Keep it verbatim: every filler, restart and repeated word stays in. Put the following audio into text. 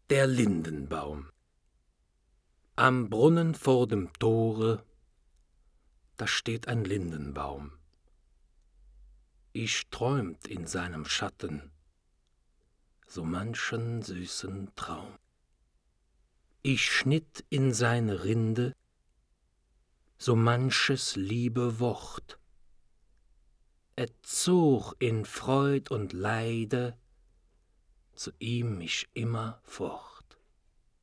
Der Lindenbaum. Am Brunnen vor dem Tore, da steht ein Lindenbaum. Ich träumt in seinem Schatten so manchen süßen Traum. Ich schnitt in seine Rinde so manches liebe Wort. Et zog in Freud und Leide zu ihm mich immer fort.